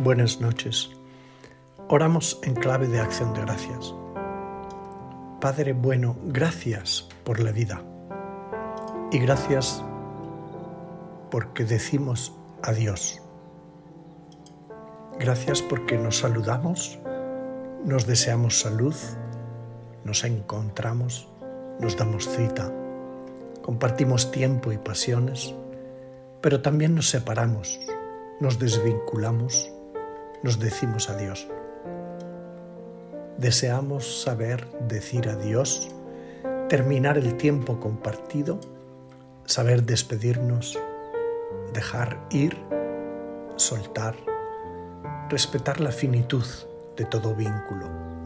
Buenas noches. Oramos en clave de acción de gracias. Padre bueno, gracias por la vida y gracias porque decimos adiós. Gracias porque nos saludamos, nos deseamos salud, nos encontramos, nos damos cita, compartimos tiempo y pasiones, pero también nos separamos, nos desvinculamos, nos decimos adiós. Deseamos saber decir adiós, terminar el tiempo compartido, saber despedirnos, dejar ir, soltar, respetar la finitud de todo vínculo.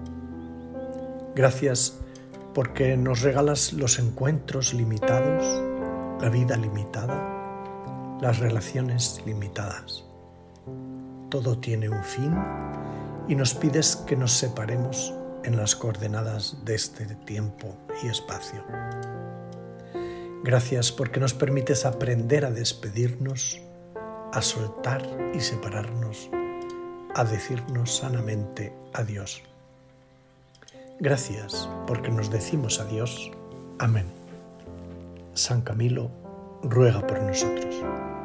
Gracias porque nos regalas los encuentros limitados, la vida limitada, las relaciones limitadas. Todo tiene un fin y nos pides que nos separemos en las coordenadas de este tiempo y espacio. Gracias porque nos permites aprender a despedirnos, a soltar y separarnos, a decirnos sanamente adiós. Gracias porque nos decimos adiós. Amén. San Camilo ruega por nosotros.